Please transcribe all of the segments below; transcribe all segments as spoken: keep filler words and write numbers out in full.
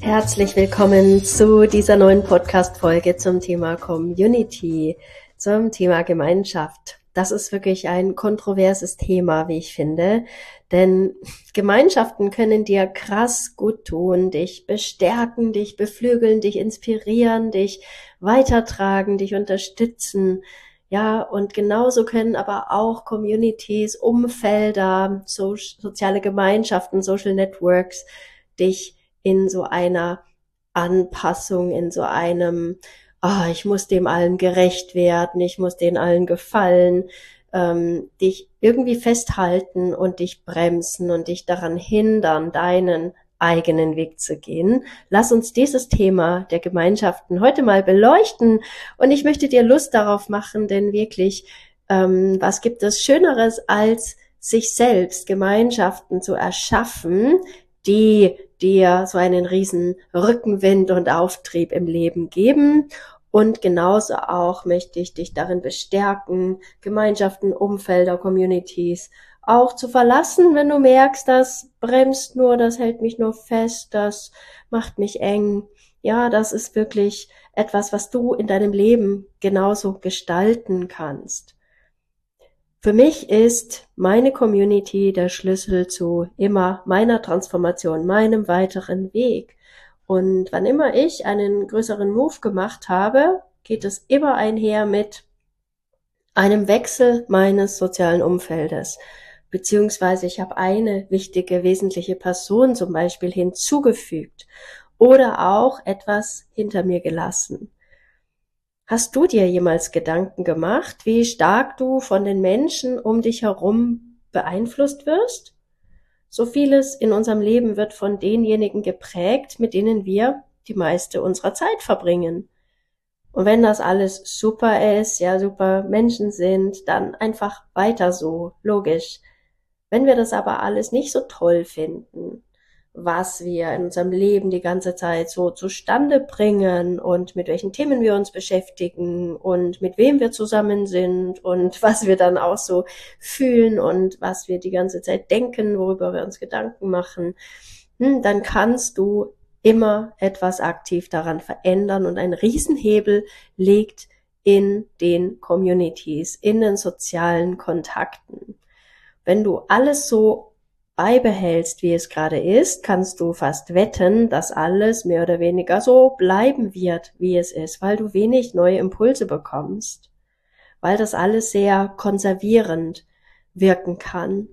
Herzlich willkommen zu dieser neuen Podcast-Folge zum Thema Community, zum Thema Gemeinschaft. Das ist wirklich ein kontroverses Thema, wie ich finde, denn Gemeinschaften können dir krass gut tun, dich bestärken, dich beflügeln, dich inspirieren, dich weitertragen, dich unterstützen. Ja, und genauso können aber auch Communities, Umfelder, so, soziale Gemeinschaften, Social Networks dich in so einer Anpassung, in so einem, ah, ich muss dem allen gerecht werden, ich muss den allen gefallen, ähm, dich irgendwie festhalten und dich bremsen und dich daran hindern, deinen eigenen Weg zu gehen. Lass uns dieses Thema der Gemeinschaften heute mal beleuchten und ich möchte dir Lust darauf machen, denn wirklich, ähm, was gibt es Schöneres als sich selbst Gemeinschaften zu erschaffen, die dir so einen riesen Rückenwind und Auftrieb im Leben geben. Und genauso auch möchte ich dich darin bestärken, Gemeinschaften, Umfelder, Communities auch zu verlassen, wenn du merkst, das bremst nur, das hält mich nur fest, das macht mich eng. Ja, das ist wirklich etwas, was du in deinem Leben genauso gestalten kannst. Für mich ist meine Community der Schlüssel zu immer meiner Transformation, meinem weiteren Weg. Und wann immer ich einen größeren Move gemacht habe, geht es immer einher mit einem Wechsel meines sozialen Umfeldes. Beziehungsweise ich habe eine wichtige, wesentliche Person zum Beispiel hinzugefügt oder auch etwas hinter mir gelassen. Hast du dir jemals Gedanken gemacht, wie stark du von den Menschen um dich herum beeinflusst wirst? So vieles in unserem Leben wird von denjenigen geprägt, mit denen wir die meiste unserer Zeit verbringen. Und wenn das alles super ist, ja, super Menschen sind, dann einfach weiter so, logisch. Wenn wir das aber alles nicht so toll finden, was wir in unserem Leben die ganze Zeit so zustande bringen und mit welchen Themen wir uns beschäftigen und mit wem wir zusammen sind und was wir dann auch so fühlen und was wir die ganze Zeit denken, worüber wir uns Gedanken machen, dann kannst du immer etwas aktiv daran verändern und ein Riesenhebel liegt in den Communities, in den sozialen Kontakten. Wenn du alles so beibehältst, wie es gerade ist, kannst du fast wetten, dass alles mehr oder weniger so bleiben wird, wie es ist, weil du wenig neue Impulse bekommst, weil das alles sehr konservierend wirken kann.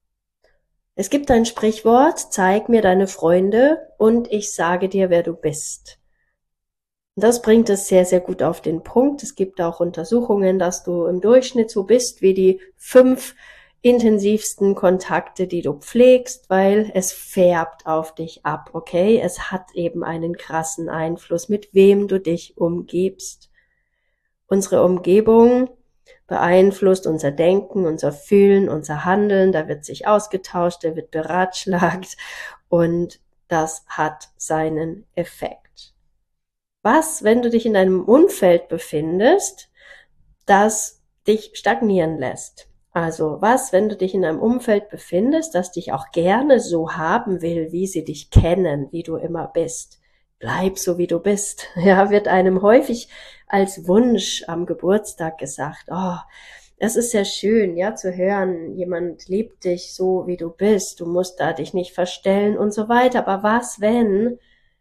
Es gibt ein Sprichwort, zeig mir deine Freunde und ich sage dir, wer du bist. Das bringt es sehr, sehr gut auf den Punkt. Es gibt auch Untersuchungen, dass du im Durchschnitt so bist wie die fünf intensivsten Kontakte, die du pflegst, weil es färbt auf dich ab, okay? Es hat eben einen krassen Einfluss, mit wem du dich umgibst. Unsere Umgebung beeinflusst unser Denken, unser Fühlen, unser Handeln, da wird sich ausgetauscht, da wird beratschlagt und das hat seinen Effekt. Was, wenn du dich in einem Umfeld befindest, das dich stagnieren lässt? Also was, wenn du dich in einem Umfeld befindest, das dich auch gerne so haben will, wie sie dich kennen, wie du immer bist? Bleib so, wie du bist. Ja, wird einem häufig als Wunsch am Geburtstag gesagt. Oh, es ist sehr schön, ja, zu hören, jemand liebt dich so, wie du bist. Du musst da dich nicht verstellen und so weiter. Aber was, wenn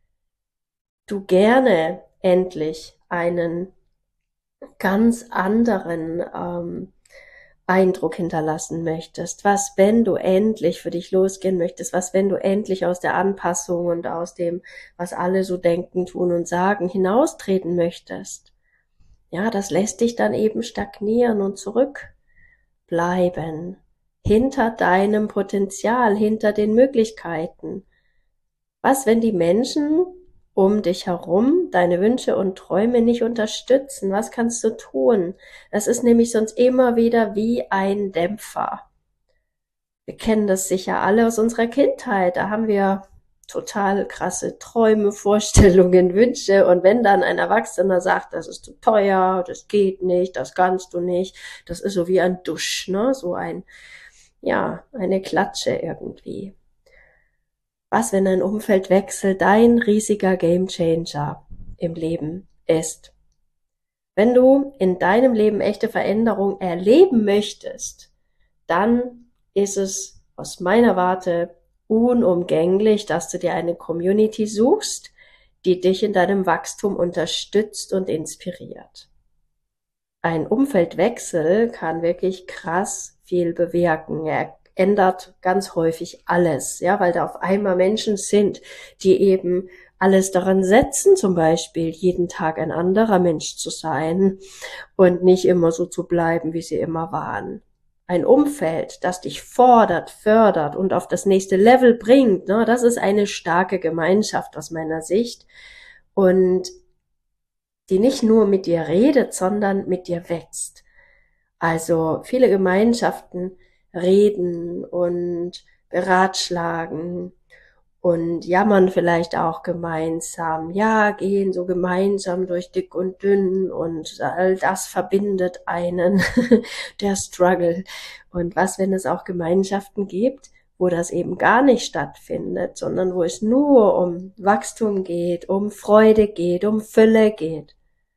du gerne endlich einen ganz anderen ähm, Eindruck hinterlassen möchtest? Was, wenn du endlich für dich losgehen möchtest? Was, wenn du endlich aus der Anpassung und aus dem, was alle so denken, tun und sagen, hinaustreten möchtest? Ja, das lässt dich dann eben stagnieren und zurückbleiben. Hinter deinem Potenzial, hinter den Möglichkeiten. Was, wenn die Menschen um dich herum deine Wünsche und Träume nicht unterstützen? Was kannst du tun? Das ist nämlich sonst immer wieder wie ein Dämpfer. Wir kennen das sicher alle aus unserer Kindheit. Da haben wir total krasse Träume, Vorstellungen, Wünsche. Und wenn dann ein Erwachsener sagt, das ist zu teuer, das geht nicht, das kannst du nicht, das ist so wie ein Dusch, ne? So ein, ja, eine Klatsche irgendwie. Was, wenn ein Umfeldwechsel dein riesiger Gamechanger im Leben ist? Wenn du in deinem Leben echte Veränderung erleben möchtest, dann ist es aus meiner Warte unumgänglich, dass du dir eine Community suchst, die dich in deinem Wachstum unterstützt und inspiriert. Ein Umfeldwechsel kann wirklich krass viel bewirken. Er ändert ganz häufig alles, ja, weil da auf einmal Menschen sind, die eben alles daran setzen, zum Beispiel jeden Tag ein anderer Mensch zu sein und nicht immer so zu bleiben, wie sie immer waren. Ein Umfeld, das dich fordert, fördert und auf das nächste Level bringt, ne, das ist eine starke Gemeinschaft aus meiner Sicht und die nicht nur mit dir redet, sondern mit dir wächst. Also viele Gemeinschaften reden und beratschlagen und jammern vielleicht auch gemeinsam, ja, gehen so gemeinsam durch dick und dünn und all das verbindet einen, der Struggle. Und was, wenn es auch Gemeinschaften gibt, wo das eben gar nicht stattfindet, sondern wo es nur um Wachstum geht, um Freude geht, um Fülle geht.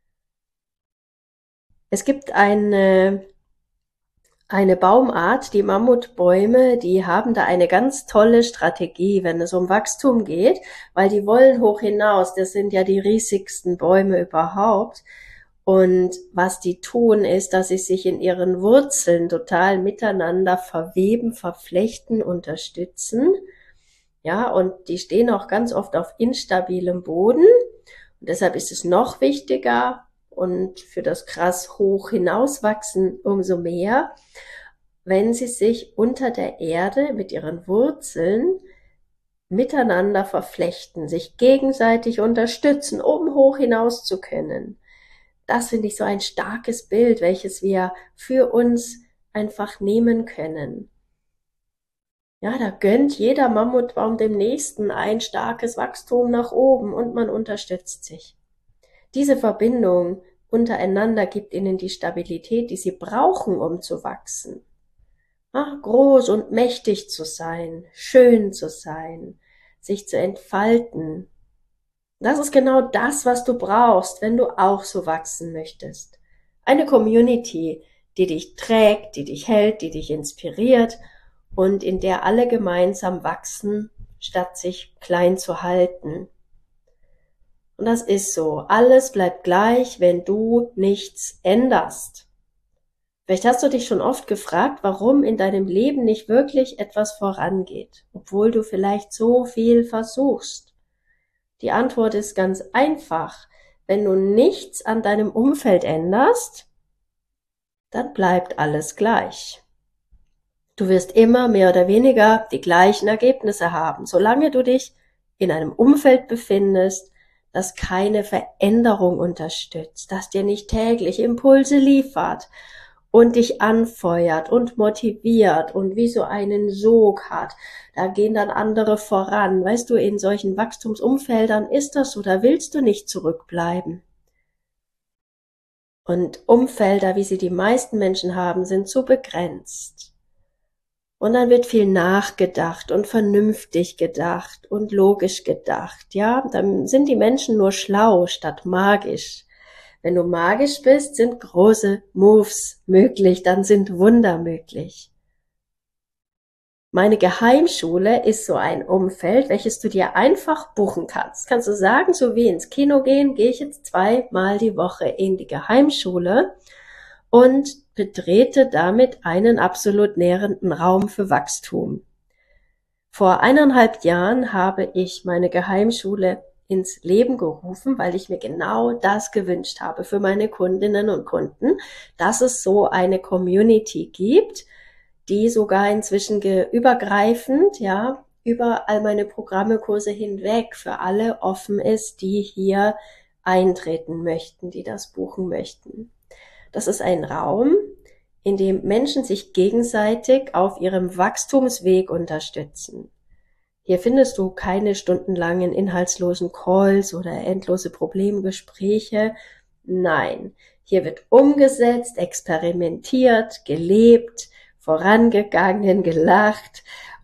Es gibt eine Eine Baumart, die Mammutbäume, die haben da eine ganz tolle Strategie, wenn es um Wachstum geht, weil die wollen hoch hinaus. Das sind ja die riesigsten Bäume überhaupt. Und was die tun, ist, dass sie sich in ihren Wurzeln total miteinander verweben, verflechten, unterstützen. Ja, und die stehen auch ganz oft auf instabilem Boden. Und deshalb ist es noch wichtiger, und für das krass hoch hinauswachsen umso mehr, wenn sie sich unter der Erde mit ihren Wurzeln miteinander verflechten, sich gegenseitig unterstützen, um hoch hinaus zu können. Das finde ich so ein starkes Bild, welches wir für uns einfach nehmen können. Ja, da gönnt jeder Mammutbaum dem nächsten ein starkes Wachstum nach oben und man unterstützt sich. Diese Verbindung untereinander gibt ihnen die Stabilität, die sie brauchen, um zu wachsen. Ach, groß und mächtig zu sein, schön zu sein, sich zu entfalten. Das ist genau das, was du brauchst, wenn du auch so wachsen möchtest. Eine Community, die dich trägt, die dich hält, die dich inspiriert und in der alle gemeinsam wachsen, statt sich klein zu halten. Und das ist so. Alles bleibt gleich, wenn du nichts änderst. Vielleicht hast du dich schon oft gefragt, warum in deinem Leben nicht wirklich etwas vorangeht, obwohl du vielleicht so viel versuchst. Die Antwort ist ganz einfach. Wenn du nichts an deinem Umfeld änderst, dann bleibt alles gleich. Du wirst immer mehr oder weniger die gleichen Ergebnisse haben, solange du dich in einem Umfeld befindest, das keine Veränderung unterstützt, das dir nicht täglich Impulse liefert und dich anfeuert und motiviert und wie so einen Sog hat. Da gehen dann andere voran. Weißt du, in solchen Wachstumsumfeldern ist das so, da willst du nicht zurückbleiben. Und Umfelder, wie sie die meisten Menschen haben, sind so begrenzt. Und dann wird viel nachgedacht und vernünftig gedacht und logisch gedacht, ja. Dann sind die Menschen nur schlau statt magisch. Wenn du magisch bist, sind große Moves möglich, dann sind Wunder möglich. Meine Geheimschule ist so ein Umfeld, welches du dir einfach buchen kannst. Kannst du sagen, so wie ins Kino gehen, gehe ich jetzt zweimal die Woche in die Geheimschule und betrete damit einen absolut nährenden Raum für Wachstum. Vor eineinhalb Jahren habe ich meine Geheimschule ins Leben gerufen, weil ich mir genau das gewünscht habe für meine Kundinnen und Kunden, dass es so eine Community gibt, die sogar inzwischen übergreifend, ja, über all meine Programme, Kurse hinweg für alle offen ist, die hier eintreten möchten, die das buchen möchten. Das ist ein Raum, in dem Menschen sich gegenseitig auf ihrem Wachstumsweg unterstützen. Hier findest du keine stundenlangen inhaltslosen Calls oder endlose Problemgespräche. Nein, hier wird umgesetzt, experimentiert, gelebt, vorangegangen, gelacht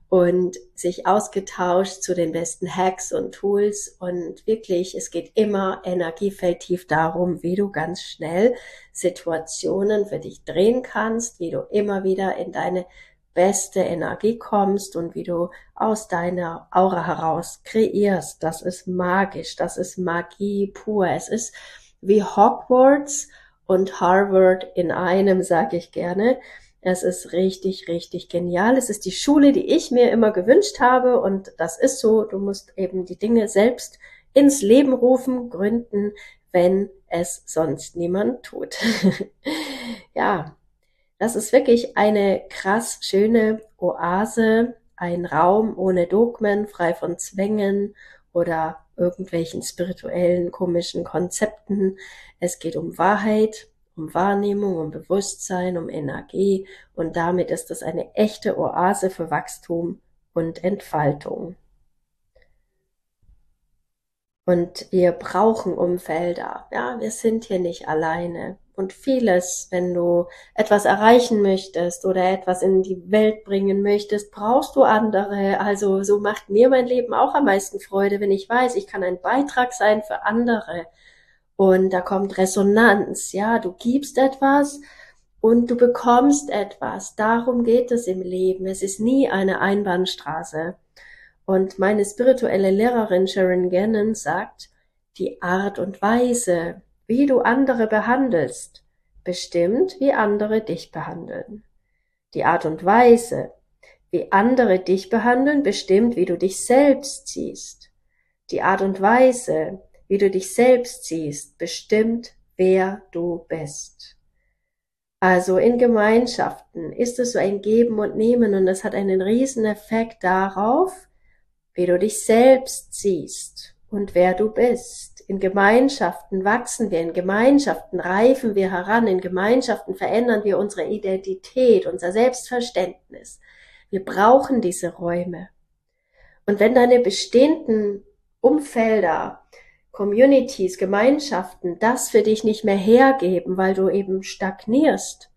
und sich ausgetauscht zu den besten Hacks und Tools. Und wirklich, es geht immer energiefeldtief darum, wie du ganz schnell Situationen für dich drehen kannst, wie du immer wieder in deine beste Energie kommst und wie du aus deiner Aura heraus kreierst. Das ist magisch, das ist Magie pur. Es ist wie Hogwarts und Harvard in einem, sage ich gerne. Es ist richtig, richtig genial. Es ist die Schule, die ich mir immer gewünscht habe, und das ist so. Du musst eben die Dinge selbst ins Leben rufen, gründen, wenn es sonst niemand tut. Ja, das ist wirklich eine krass schöne Oase, ein Raum ohne Dogmen, frei von Zwängen oder irgendwelchen spirituellen, komischen Konzepten. Es geht um Wahrheit, um Wahrnehmung, um Bewusstsein, um Energie, und damit ist es eine echte Oase für Wachstum und Entfaltung. Und wir brauchen Umfelder. Ja, wir sind hier nicht alleine. Und vieles, wenn du etwas erreichen möchtest oder etwas in die Welt bringen möchtest, brauchst du andere. Also so macht mir mein Leben auch am meisten Freude, wenn ich weiß, ich kann ein Beitrag sein für andere. Und da kommt Resonanz. Ja, du gibst etwas und du bekommst etwas. Darum geht es im Leben. Es ist nie eine Einbahnstraße. Und meine spirituelle Lehrerin Sharon Gannon sagt, die Art und Weise, wie du andere behandelst, bestimmt, wie andere dich behandeln. Die Art und Weise, wie andere dich behandeln, bestimmt, wie du dich selbst siehst. Die Art und Weise, wie du dich selbst siehst, bestimmt, wer du bist. Also in Gemeinschaften ist es so ein Geben und Nehmen, und das hat einen riesen Effekt darauf, wie du dich selbst siehst und wer du bist. In Gemeinschaften wachsen wir, in Gemeinschaften reifen wir heran, in Gemeinschaften verändern wir unsere Identität, unser Selbstverständnis. Wir brauchen diese Räume. Und wenn deine bestehenden Umfelder, Communities, Gemeinschaften das für dich nicht mehr hergeben, weil du eben stagnierst,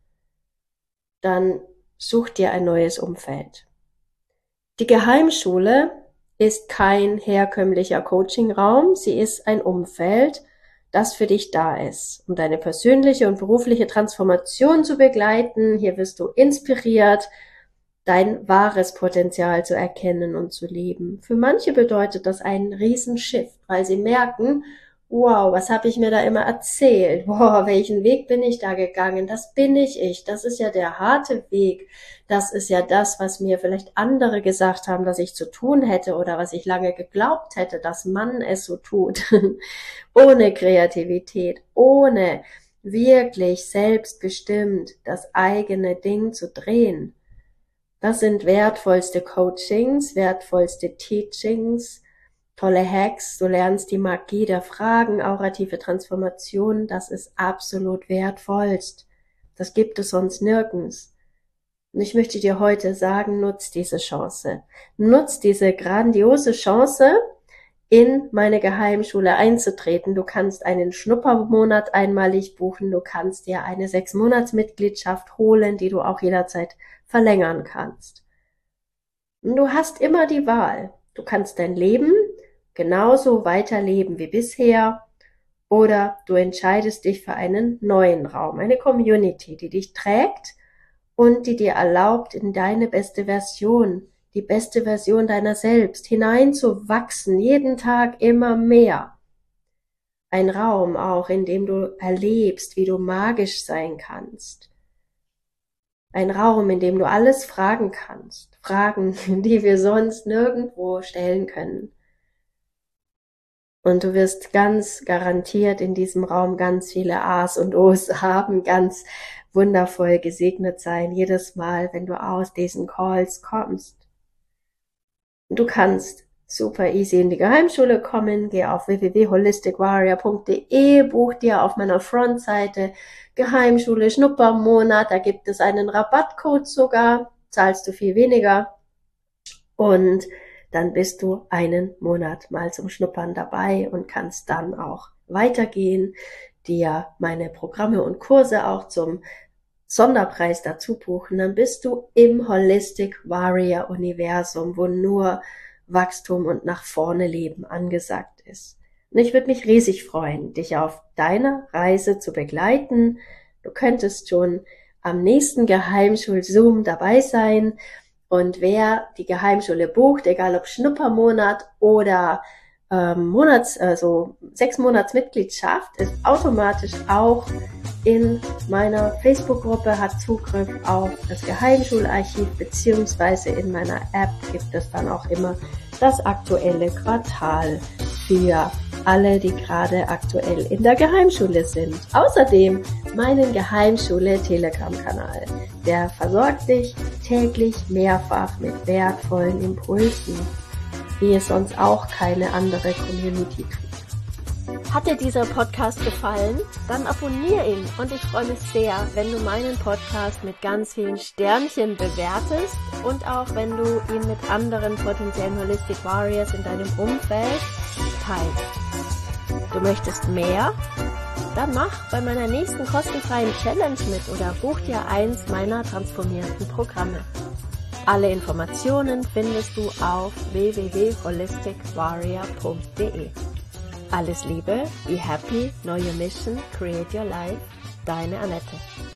dann such dir ein neues Umfeld. Die Geheimschule ist kein herkömmlicher Coachingraum, sie ist ein Umfeld, das für dich da ist, um deine persönliche und berufliche Transformation zu begleiten. Hier wirst du inspiriert, dein wahres Potenzial zu erkennen und zu leben. Für manche bedeutet das einen Riesenshift, weil sie merken, wow, was habe ich mir da immer erzählt? Wow, welchen Weg bin ich da gegangen? Das bin ich ich. Das ist ja der harte Weg. Das ist ja das, was mir vielleicht andere gesagt haben, dass ich zu tun hätte oder was ich lange geglaubt hätte, dass man es so tut. Ohne Kreativität, ohne wirklich selbstbestimmt das eigene Ding zu drehen. Das sind wertvollste Coachings, wertvollste Teachings, tolle Hacks, du lernst die Magie der Fragen, aurative Transformation, das ist absolut wertvollst. Das gibt es sonst nirgends. Und ich möchte dir heute sagen, nutz diese Chance. Nutz diese grandiose Chance, in meine Geheimschule einzutreten. Du kannst einen Schnuppermonat einmalig buchen, du kannst dir eine Sechs-Monats-Mitgliedschaft holen, die du auch jederzeit verlängern kannst. Und du hast immer die Wahl. Du kannst dein Leben genauso weiterleben wie bisher, oder du entscheidest dich für einen neuen Raum, eine Community, die dich trägt und die dir erlaubt, in deine beste Version, die beste Version deiner selbst hineinzuwachsen, jeden Tag immer mehr. Ein Raum auch, in dem du erlebst, wie du magisch sein kannst. Ein Raum, in dem du alles fragen kannst. Fragen, die wir sonst nirgendwo stellen können. Und du wirst ganz garantiert in diesem Raum ganz viele A's und O's haben, ganz wundervoll gesegnet sein, jedes Mal, wenn du aus diesen Calls kommst. Und du kannst super easy in die Geheimschule kommen, geh auf w w w punkt holistic warrior punkt d e, buch dir auf meiner Frontseite Geheimschule Schnuppermonat, da gibt es einen Rabattcode sogar, zahlst du viel weniger, und dann bist du einen Monat mal zum Schnuppern dabei und kannst dann auch weitergehen, dir meine Programme und Kurse auch zum Sonderpreis dazu buchen, dann bist du im Holistic Warrior Universum, wo nur Wachstum und nach vorne Leben angesagt ist. Und ich würde mich riesig freuen, dich auf deiner Reise zu begleiten. Du könntest schon am nächsten Geheimschul-Zoom dabei sein. Und wer die Geheimschule bucht, egal ob Schnuppermonat oder ähm, Monats, also sechs Monats Mitgliedschaft, ist automatisch auch in meiner Facebook-Gruppe, hat Zugriff auf das Geheimschularchiv, beziehungsweise in meiner App gibt es dann auch immer das aktuelle Quartal für alle, die gerade aktuell in der Geheimschule sind. Außerdem meinen Geheimschule-Telegram-Kanal. Der versorgt dich täglich mehrfach mit wertvollen Impulsen, wie es sonst auch keine andere Community tut. Hat dir dieser Podcast gefallen? Dann abonniere ihn und ich freue mich sehr, wenn du meinen Podcast mit ganz vielen Sternchen bewertest und auch wenn du ihn mit anderen potenziellen Holistic Warriors in deinem Umfeld teilst. Du möchtest mehr? Dann mach bei meiner nächsten kostenfreien Challenge mit oder buch dir eins meiner transformierten Programme. Alle Informationen findest du auf w w w punkt holistic warrior punkt d e. Alles Liebe, be happy, know your mission, create your life, deine Annette.